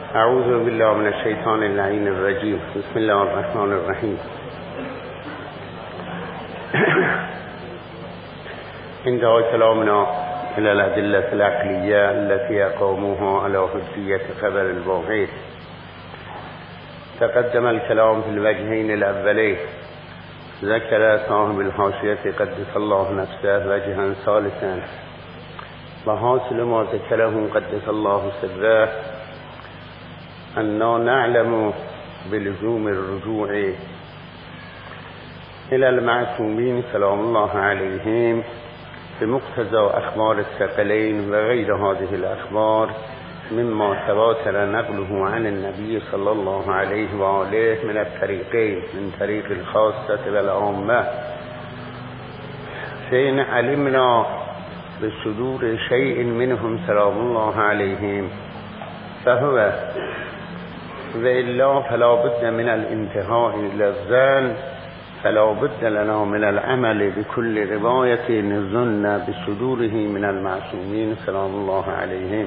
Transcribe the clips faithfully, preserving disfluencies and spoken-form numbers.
اعوذ بالله من الشیطان اللعین الرجیم. بسم الله الرحمن الرحیم. انتهى كلامنا إلى الأدلة العقلية التي أقاموها على حجية خبر الواقع. تقدم الكلام في الوجهين الأولين. ذكر صاحب الحاشية قدس الله نفسه وجها ثالثا، وحاصل ما ذكره قدس الله سره أننا نعلم بلزوم الرجوع إلى المعصومين سلام الله عليهم بمقتضى أخبار الثقلين وغير هذه الأخبار مما تواتر نقله عن النبي صلى الله عليه وآله من الطريقين، من طريق الخاصة والعامة. فإن علمنا بصدور شيء منهم سلام الله عليهم فهو، وإلا فلا بد من الانتهاء إلى الظن، فلا بد لنا من العمل بكل رواية ظن بصدوره من المعصومين سلام الله عليهم.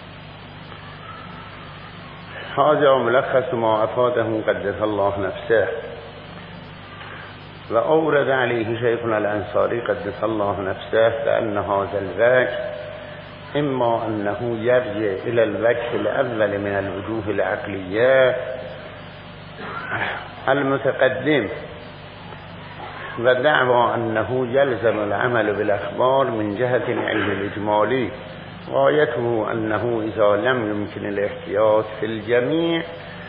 هذا ملخص ما أفاده قدس الله نفسه. وأورد عليه شيخنا الأنصاري قدس الله نفسه بأن هذا الوجه إما أنه يرجع إلى الوجه الأول من الوجوه العقلية المتقدم، ودعوى أنه يلزم العمل بالأخبار من جهة العلم الإجمالي، غايته أنه إذا لم يمكن الاحتياط في الجميع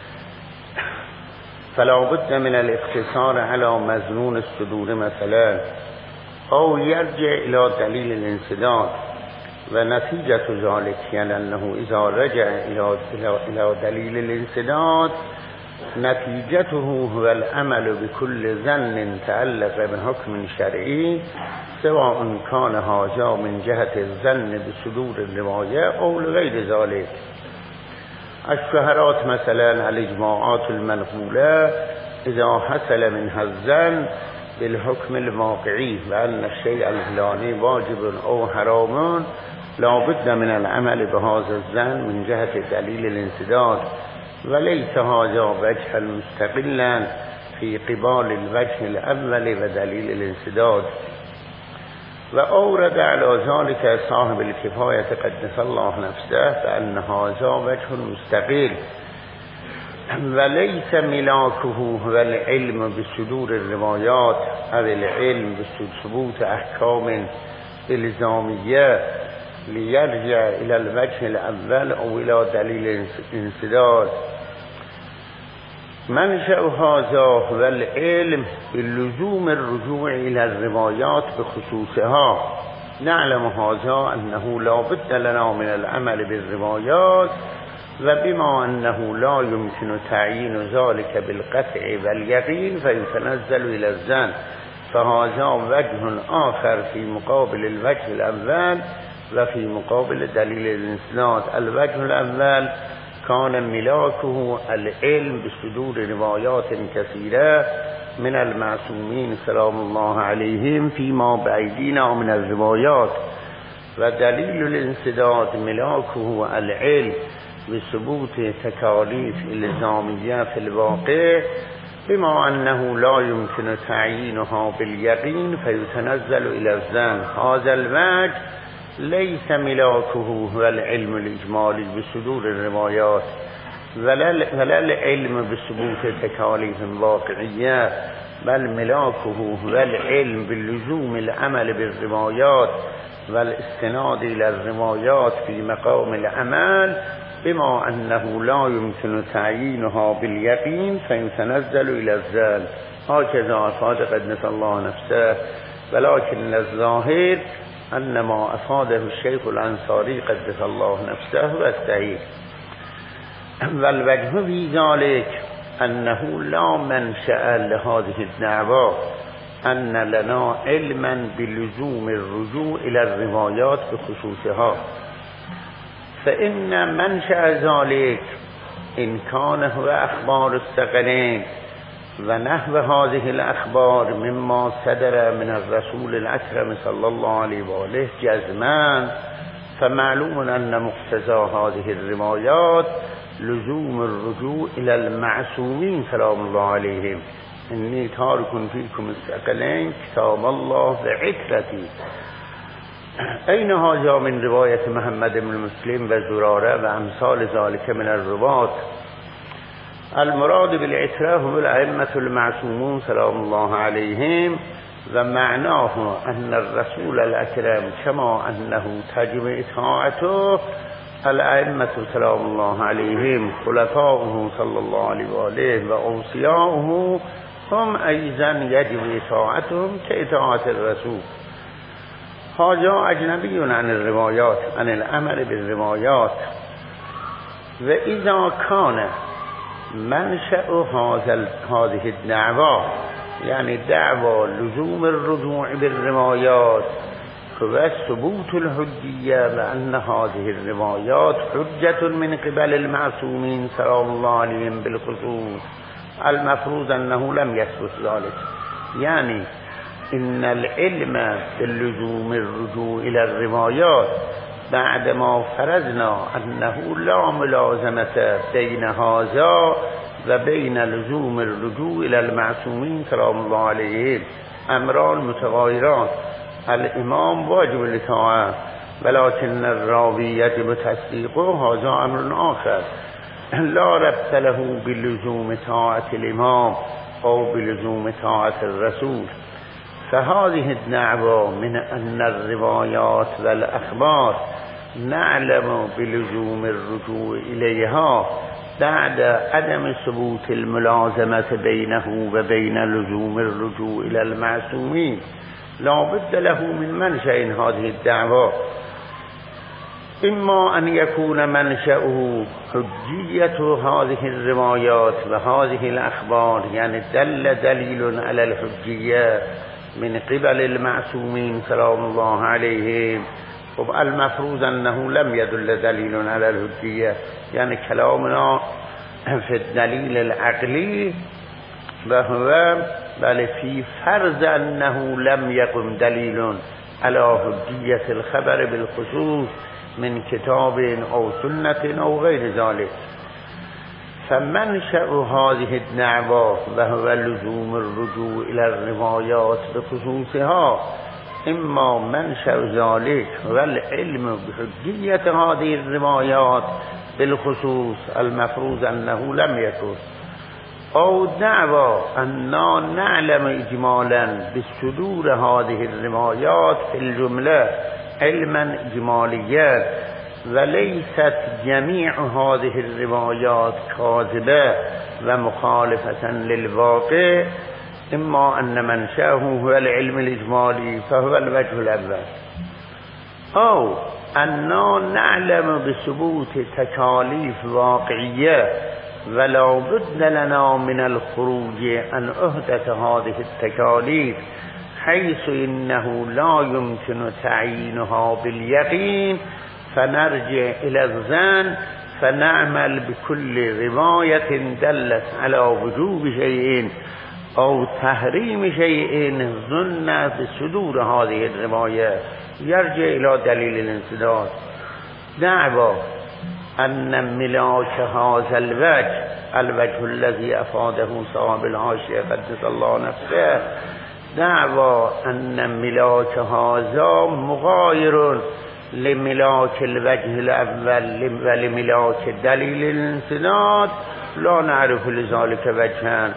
فلا بد من الاقتصار على مظنون الصدور مثلا، أو يرجع إلى دليل الانسداد. ونتيجة ذلك يعني أنه إذا رجع إلى إلى دليل الانسداد نتيجته هو العمل بكل ظن تعلق بحكم شرعي، سواء كان هذا من جهة الظن بصدور الرواية أو لغير ذلك. الشهرات مثلا الإجماعات المنقولة إذا حصل منها الظن بالحكم الواقعي وأن الشيء الفلاني واجب أو حرام لا بد من العمل بهذا الظن من جهة دليل الانسداد، وليس هذا وجها مستقلا في قبال الوجه الأول ودليل الانسداد. وأورد على ذلك صاحب الكفاية قدس الله نفسه بأن هذا وجه مستقل، وليس ملاكه هو العلم بصدور الروايات أو العلم بثبوت أحكام إلزامية ليرجع إلى الوجه الأول أو إلى دليل الانسداد. منشأ هذا هو العلم بلزوم الرجوع إلى الروايات بخصوصها. نعلم هذا أنه لا بد لنا من العمل بالروايات، وبما أنه لا يمكن تعيين ذلك بالقطع واليقين فيتنزل إلى الظن، فهذا وجه آخر في مقابل الوجه الأول وفي مقابل دليل الانسداد. الوجه الأول كان ملاكه العلم بصدور روايات كثيرة من المعصومين سلام الله عليهم فيما بأيدينا من الروايات، ودليل الانسداد ملاكه العلم بثبوت تكاليف الزامية في الواقع بما أنه لا يمكن تعيينها باليقين فيتنزل إلى الظن. هذا الوجه ليس ملاكه هو العلم الإجمالي بصدور الروايات ولا العلم بثبوت تكاليف واقعية، بل ملاكه هو العلم بلزوم العمل بالروايات والاستناد إلى الروايات في مقام العمل بما أنه لا يمكن تعيينها باليقين فيتنزل إلى الظن. هكذا أفاد قدس الله نفسه، ولكن الظاهر أن ما أفاده الشيخ الأنصاري قدس الله نفسه هو الصحيح. والوجه في ذلك أنه لا منشأ لهذه الدعوة أن لنا علما بلزوم الرجوع إلى الروايات بخصوصها، فإن منشأ ذلك إن كان هو أخبار الثقلين ونحو هذه الأخبار مما صدر من الرسول الأكرم صلى الله عليه وآله جزما، فمعلوم أن مقتضى هذه الروايات لزوم الرجوع الى المعصومین سلام الله علیهم. انی تارک فیکم الثقلین کتاب الله و عترتی. این هاجا من روایت محمد بن مسلم و زراره و امثال ذلك من الروات. المراد بالعتره هم الائمة المعصومون سلام الله علیهم و معناه ان الرسول الاکرم کما انه تجب اطاعته الائمة سلام الله علیهم خلفاؤه صلی الله علیه و آله و اوصیاؤه هم ایضا یجب اطاعتهم که اطاعت الرسول. هاجا اجنبی عن الروایات عن العمل بالروایات و اذا کان منشأ هذه الدعوة یعنی دعوة لزوم الرجوع بالروایات و ثبوت الحجیه و ان هذه الروایات حجة من قبل المعصومین سلام الله علیهم بالخصوص المفروض انه لم يثبت ذلك. یعنی ان العلم باللزوم الرجوع الى الروایات بعد ما فرضنا انه لا ملازمه بین هذا و بین لزوم الرجوع الى المعصومین سلام الله علیهم امران متغایران. الامام واجب الاطاعه ولكن الراوی یجب تصدیقه هذا امر آخر لا ربط له بلزوم طاعة الامام او بلزوم طاعة الرسول. فهذه الدعوة من ان الروايات والاخبار نعلم بلزوم الرجوع اليها بعد عدم ثبوت الملازمة بينه وبين لزوم الرجوع الى المعصومين لا بد له من منشأ هذه الدعوة. اما ان يكون منشأه حجية هذه الروايات وهذه الاخبار يعني دل دليل على الحجية من قبل المعصومين سلام الله عليهم. خب المفروض انه لم يدل دليل على الحجية يعني كلامنا في الدليل العقلي وهو بل في فرض انه لم يقم دليل على حجية الخبر بالخصوص من كتاب او سنة او غير ذلك. فمنشأ هذه الدعوة وهو لزوم الرجوع الى الروايات بخصوصها اما منشأ ذلك والعلم بحجية هذه الروايات بالخصوص المفروض انه لم يكن او دعوى اننا نعلم اجمالا بصدور هذه الروايات في الجملة علما اجماليا وليست جميع هذه الروايات كاذبة ومخالفة للواقع. اما ان منشأه هو العلم الاجمالي فهو الوجه الاول او اننا نعلم بثبوت تكاليف واقعية ولا بد لنا من الخروج عن عهدة هذه التكاليف حيث انه لا يمكن تعيينها باليقين فنرجع الى الظن فنعمل بكل رواية دلت على وجوب شيء او تحريم شيء ظن بصدور هذه الرواية يرجع الى دليل الانسداد. دعوى ان ملاك هذا الوجه الوجه الذي افاده صاحب الحاشية قدس الله نفسه دعوى ان ملاك هذا مغاير لملاك الوجه الاول ولملاك دليل الانسداد لا نعرف لذلك وجها.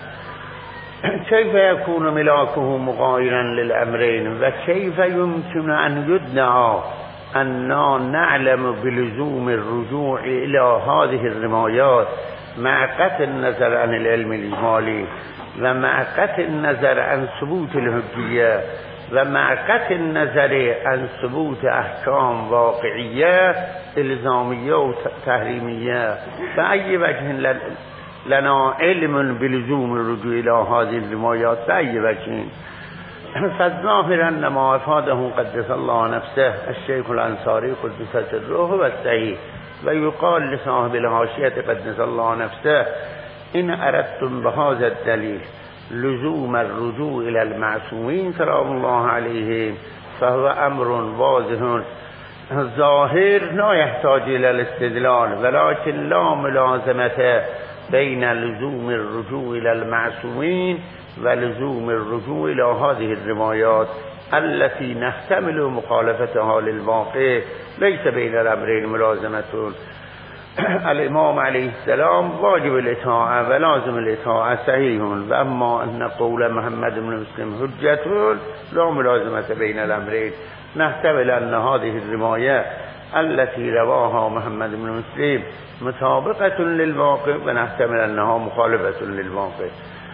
كيف يكون ملاكه مغايرا للأمرين وكيف يمكن أن يدعى أننا نعلم بلزوم الرجوع إلى هذه الروايات مع قطع النظر عن العلم الإجمالي ومع قطع النظر عن ثبوت الحجية ومع قطع النظر عن ثبوت أحكام واقعية إلزامية وتحريمية. فأي وجه لنا علم بلزوم الرجوع إلى هذه الروايات بأي وجه؟ فالظاهر أن ما أفاده قدس الله نفسه الشيخ الأنصاري قدس سره هو الصحيح. ويقال لصاحب الحاشية قدس الله نفسه إن أردتم بهذا الدليل لزوم الرجوع إلى المعصومين سلام الله عليهم فهو أمر واضح ظاهر لا يحتاج الى الاستدلال ولكن لا ملازمة بين لزوم الرجوع الى المعصومين ولزوم الرجوع الى هذه الروايات التي نحتمل مخالفتها للواقع. ليس بين الامرين ملازمة. الامام علیه السلام واجب الاطاعة ولازم الاطاعة صحیح و اما ان قول محمد بن مسلم حجة لا ملازمة بين الامرين. نحتمل ان هذه الرواية التي رواها محمد بن مسلم مطابقة للواقع ونحتمل انها مخالفة للواقع.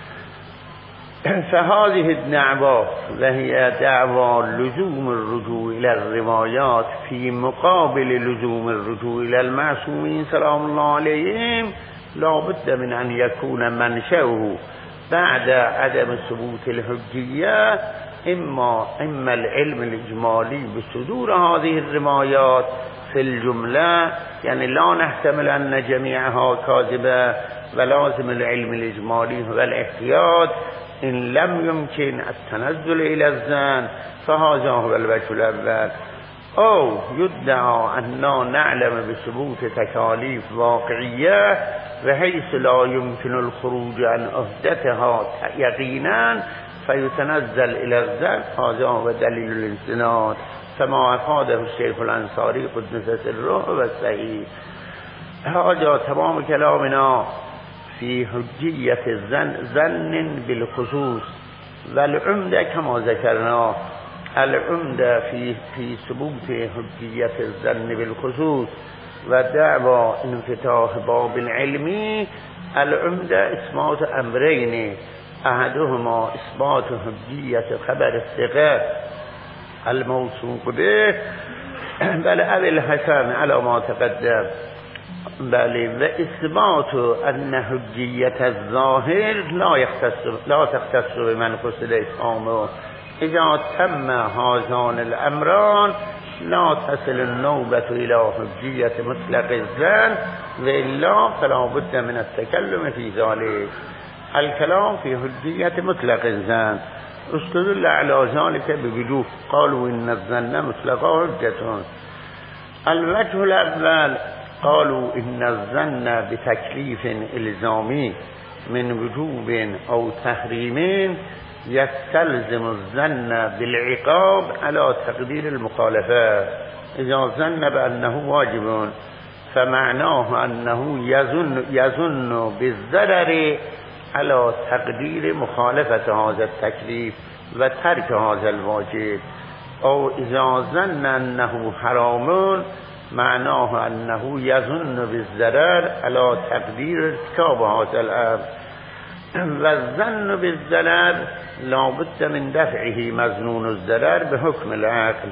فهذه الدعوة وهي دعوة لزوم الرجوع إلى الروايات في مقابل لزوم الرجوع إلى المعصومين سلام الله عليهم لا بد من أن يكون منشأه بعد عدم ثبوت الحجية إما إما العلم الإجمالي بصدور هذه الروايات في الجملة، يعني لا نحتمل أن جميعها كاذبة ولازم العلم الإجمالي هو الاحتياط. إن لم يمكن التنزل إلى الظن فهذا هو الوجه الأول. أو يدعى أننا نعلم بثبوت تكاليف واقعية بحيث لا يمكن الخروج عن عهدتها يقينا فيتنزل إلى الظن. هذا هو دليل الاستناد كما أفاده الشيخ الأنصاري قدس سره والصحيح. هذا تمام كلامنا في حجية الظن ظن بالخصوص والعمدة كما ذكرنا. العمدة في في ثبوت حجية الظن بالخصوص ودعوى انفتاح باب العلمي. العمدة إثبات أمرين، أحدهما إثبات حجية خبر الثقة الموثوق به بل أبي الحسن على ما تقدم، بل وإثبات أن حجية الظاهر لا يختص لا تختص بمن قصد إتمامه. إذا تم هذان الأمران لا تصل النوبة إلى حجية مطلق الظن وإلا فلا بد من التكلم في ذلك. الكلام في حجية مطلق الظن استدل على ذلك بوجوه. قالوا إن الظن مطلق حجة. الوجه الأول قالوا إن الظن بتكليف إلزامي من وجوب أو تحريم يستلزم الظن بالعقاب على تقدير المخالفة. إذا ظن بأنه واجب فمعناه أنه يظن يظن بالضرر على تقدير مخالفة هذا التكليف وترك هذا الواجب. أو إذا ظن أنه حرام معناه أنه يظن بالضرر على تقدير ارتكاب هذا الأمر. والظن بالضرر لا بد من دفعه مظنون الضرر بحكم العقل.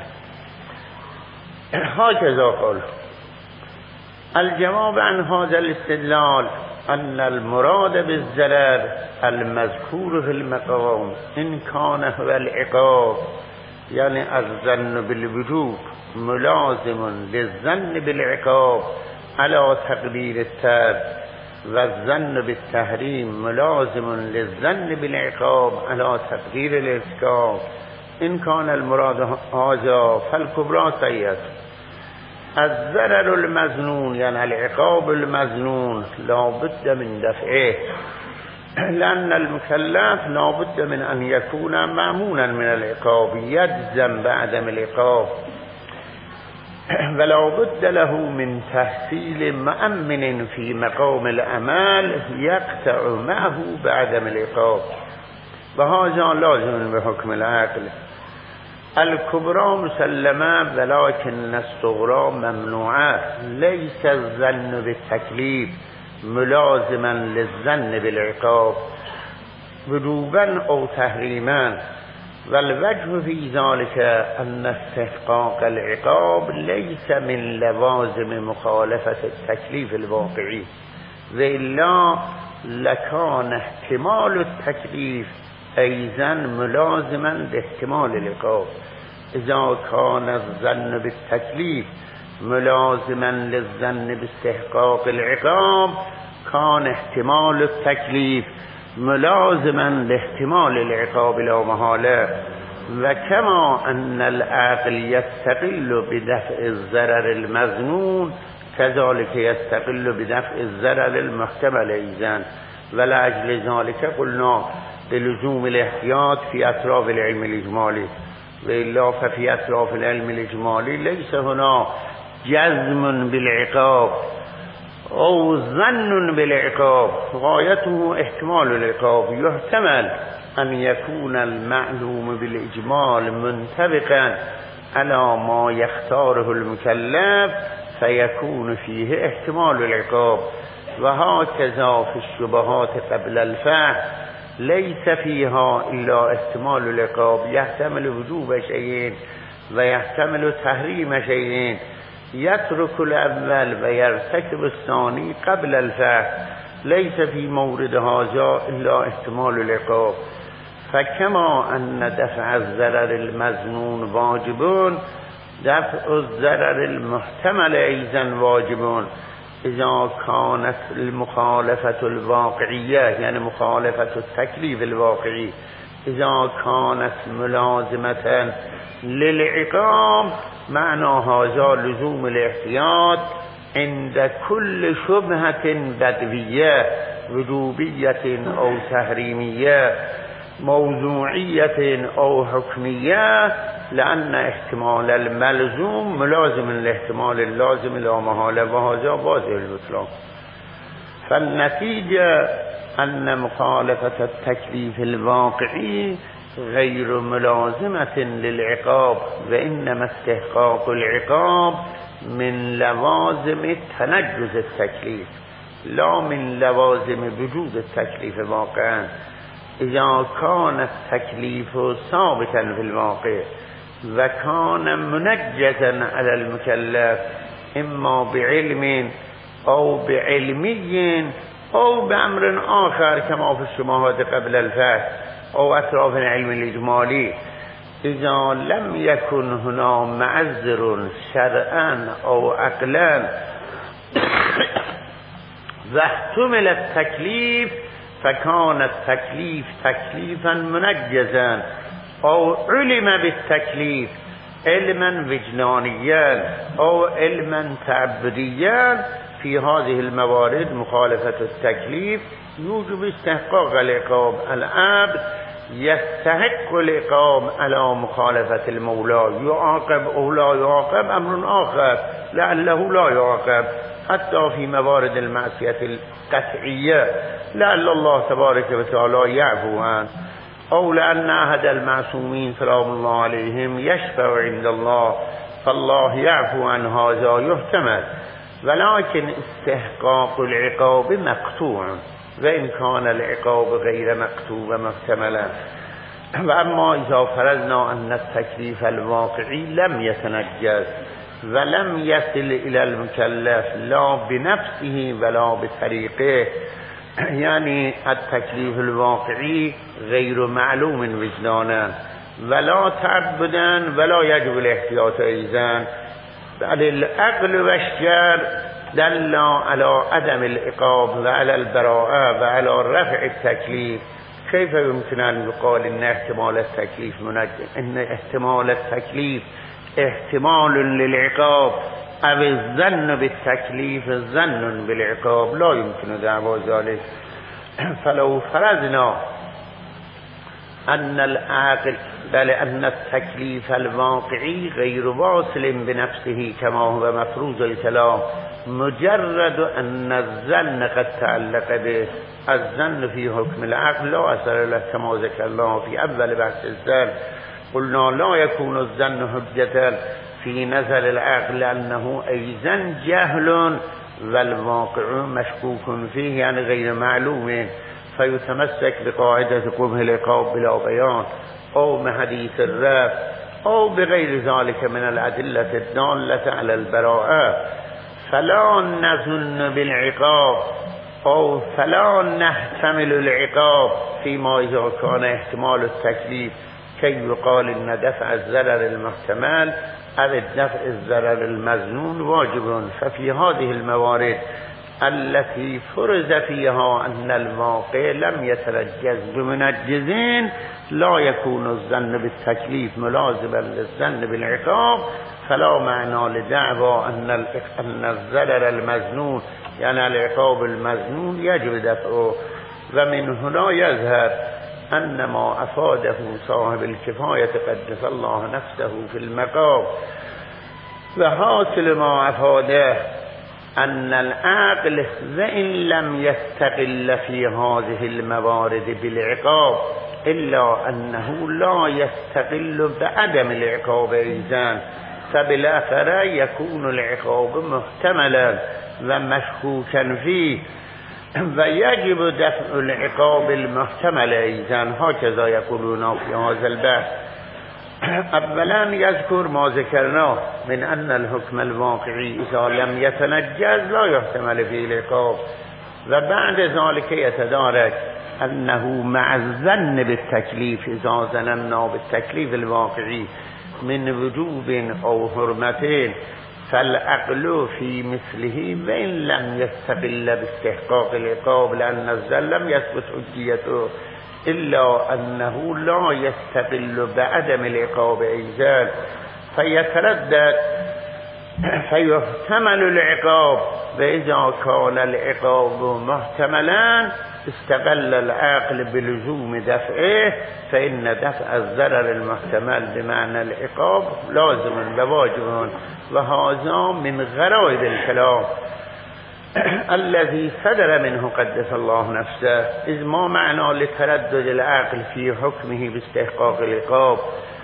هكذا قال. الجواب عن هذا الاستدلال أن المراد بالضرر المذكور في المقام إن كان هو العقاب، يعني الظن بالوجوب ملازم للظن بالعقاب على تقدير الترك، والظن بالتحريم ملازم للظن بالعقاب على تقدير الارتكاب. إن كان المراد هذا فالكبرى سيئة. الضرر المظنون يعني العقاب المظنون لا بد من دفعه، لأن المكلف لا بد من أن يكون مأمونا من العقاب يجزم بعدم العقاب، ولا بد له من تحصيل مأمن في مقام الأمال يقطع معه بعدم العقاب، وهذا لازم بحكم العقل. الكبرى مسلمة ولكن الصغرى ممنوعة. ليس الظن بالتكليف ملازما للظن بالعقاب وجوبا أو تحريما. والوجه في ذلك أن استحقاق العقاب ليس من لوازم مخالفة التكليف الواقعي، وإلا لكان احتمال التكليف أيضا ملازما لاحتمال العقاب. إذا كان الظن بالتكليف ملازما للظن باستحقاق العقاب كان احتمال التكليف ملازما لاحتمال العقاب لا محالة. و کما ان العقل یستقل بدفع الضرر المظنون كذلك يستقل بدفع الضرر المحتمل ایضا ولأجل ذلك قلنا بلزوم الاحتیاط في اطراف العلم الاجمالی و الا ففي اطراف العلم الاجمالی ليس هنا جزم بالعقاب او ظن بالعقاب غایته احتمال العقاب يحتمل ان يكون المعلوم بالاجمال منطبقا على ما يختاره المكلف فيكون فيه احتمال العقاب وهكذا في الشبهات قبل الفهم ليس فيها إلا احتمال العقاب يحتمل وجوب شيء ويحتمل تحريم شيء يترك الأول ويرتكب الثاني قبل الفهم ليس في مورد هذا إلا احتمال العقاب فكما أن دفع الضرر المظنون واجب دفع الضرر المحتمل أيضا واجب اذا كانت المخالفة الواقعية يعني مخالفة التكليف الواقعي اذا كانت ملازمة للعقاب معنى هذا لزوم الاحتياط عند كل شبهة بدوية وجوبية او تحريمية موضوعية او حكمية لأن احتمال الملزوم ملازم الاحتمال اللازم لا محالة وهذا واضح البطلان فالنتيجة أن مخالفة التكليف الواقعي غير ملازمة للعقاب وإنما استحقاق العقاب من لوازم تنجز التكليف لا من لوازم وجود التكليف واقعا إذا كان التكليف ثابتا في الواقع وكان منجزا على المكلف إما بعلم أو بعلمي أو بأمر آخر كما في الشبهات قبل الفهم أو أطراف العلم الإجمالي إذا لم يكن هنا معذر شرعا أو عقلا واحتمل التكليف فكان التكليف تكليفا منجزا او علم بالتكليف علما وجدانيا او علما تعبديا في هذه الموارد مخالفة التكليف يوجب استحقاق العقاب العبد يستحق العقاب على مخالفة المولى يعاقب او لا يعاقب امر آخر لعله لا يعاقب حتى في موارد المعصية القطعية لعل الله تبارك وتعالى يعفو عنه أو لأن أحد المعصومين سلام الله عليهم يشفع عند الله فالله يعفو عن هذا يحتمل ولكن استحقاق العقاب مقطوع وإن كان العقاب غير مقطوع محتملا وأما إذا فرضنا أن التكليف الواقعي لم يتنجز ولم يصل إلى المكلف لا بنفسه ولا بطريقه يعني التكليف الواقعي غير معلوم وجدانا ولا تعبدا ولا يجب الاحتياط أيضا بل العقل والشرع دل على عدم العقاب وعلى البراءة وعلى رفع التكليف كيف يمكن أن يقال إن احتمال التكليف منجز إن احتمال التكليف احتمال للعقاب او الظن بالتكليف ظن بالعقاب لا يمكن دعوى ذلك فلو فرضنا ان العقل بل ان التكليف الواقعي غير واصل بنفسه كما هو مفروض الكلام مجرد ان الظن قد تعلق به الظن في حكم العقل لا اثر له كما ذكرنا في اول بحث الظن قلنا لا يكون الظن حجة في نظر العقل لأنه أيضا جهل والواقع مشكوك فيه يعني غير معلوم فيتمسك بقاعدة قبح العقاب بلا بيان أو بحديث الرفع أو بغير ذلك من الأدلة الدالة على البراءة فلا نظن بالعقاب أو فلا نحتمل العقاب فيما إذا كان احتمال التكليف كي يقال إن دفع الضرر المحتمل أو دفع الضرر المظنون واجب ففي هذه الموارد التي فرض فيها أن الواقع لم يترجز بمنجزين لا يكون الظن بالتكليف ملازما للظن بالعقاب فلا معنى لدعوى أن أن الضرر المظنون يعني العقاب المظنون يجب دفعه. ومن هنا يظهر أن ما أفاده صاحب الكفاية قدس الله نفسه في المقام وحاصل ما أفاده أن العقل وإن لم يستقل في هذه الموارد بالعقاب إلا أنه لا يستقل بعدم العقاب أيضا فبالآخرة يكون العقاب محتملا ومشكوكا فيه ويجب دفع العقاب المحتمل أيضا. هكذا يقولون في هذا البحث. اولا يذكر ما ذكرناه من أن الحكم الواقعي إذا لم يتنجز لا يحتمل فيه العقاب وبعد ذلك يتدارك أنه مع الظن بالتكليف إذا ظننا بالتكليف الواقعي من وجوب أو حرمتين فالعقل في مثله وإن لم يستقل باستحقاق العقاب لأن الظن لم يثبت حجيته إلا أنه لا يستقل بعدم العقاب أيضا فيتردد فيحتمل العقاب وإذا كان العقاب محتملا استقل العقل بلزوم دفعه فإن دفع الضرر المحتمل بمعنى العقاب لازم وواجب وهذا من غرائب الكلام الذي صدر منه قدس الله نفسه إذ ما معنى لتردد العقل في حكمه باستحقاق العقاب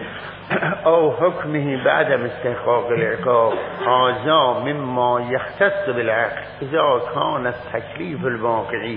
أو حكمه بعدم استحقاق العقاب هذا مما يختص بالعقل. إذا كان التكليف الواقعي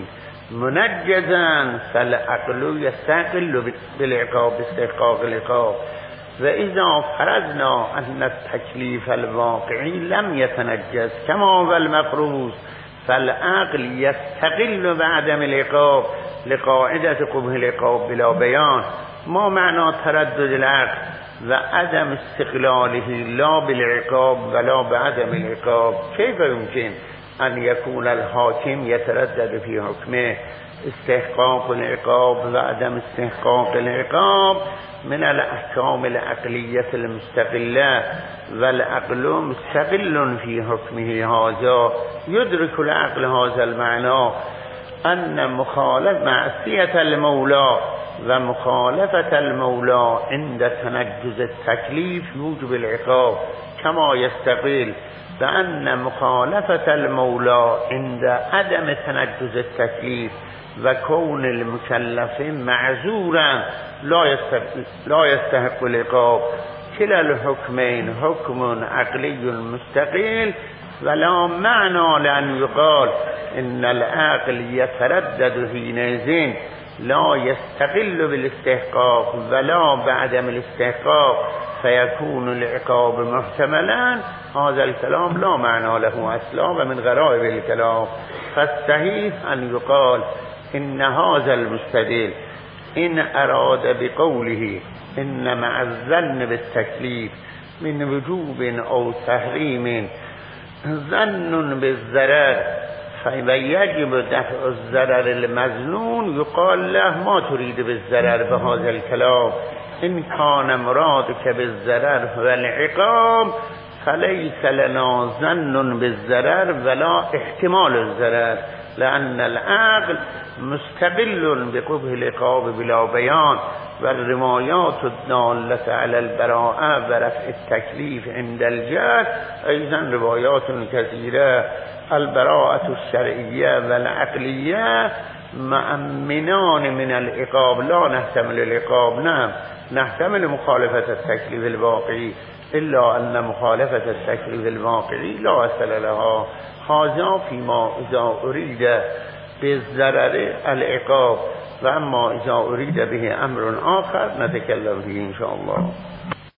منجزا فالعقل يستقل بالعقاب باستحقاق العقاب وإذا فرضنا أن التكليف الواقعي لم يتنجز كما هو المفروض فالعقل يستقل بعدم العقاب لقاعدة قبح العقاب بلا بيان. ما معنى تردد العقل وعدم استقلاله لا بالعقاب ولا بعدم العقاب؟ كيف يمكن أن يكون الحاكم يتردد في حكمه؟ استحقاق العقاب وعدم استحقاق العقاب من الأحكام العقلية المستقلة والعقل مستقل في حكمه. هذا يدرك العقل هذا المعنى أن مخالف معصية المولى ومخالفة المولى عند تنجز التكليف يوجب العقاب كما يستقل بأن مخالفة المولى عند عدم تنجز التكليف وكون المكلف معذورا لا يستحق العقاب. كلا الحكمين حكم عقلي مستقل ولا معنى لأن يقال إن العقل يتردد حينئذ لا يستقل بالاستحقاق ولا بعدم الاستحقاق فيكون العقاب محتملا. هذا الكلام لا معنى له أصلا ومن غرائب الكلام. فالصحيح أن يقال إن هذا المستدل إن أراد بقوله إن مع الظن بالتكليف من وجوب أو تحريم ظن بالضرر فيجب دفع الضرر المظنون يقال له ما تريد بالضرر بهذا الكلام؟ إن كان مرادك بالضرر والعقاب فليس لنا ظن بالضرر ولا احتمال الضرر لأن العقل مستقل بقبح العقاب بلا بيان والروايات الدالة على البراءة ورفع التكليف عند الجهل أيضا روايات كثيرة. البراءة الشرعية والعقلية مأمنان من العقاب لا نحتمل العقاب. نعم نحتمل مخالفة التكليف الواقعي إلا أن مخالفة التكليف الواقعي لا أصل لها. هذا فيما إذا أريد بالضرر العقاب وأما إذا أريد به أمر آخر نتكلم فيه إن شاء الله.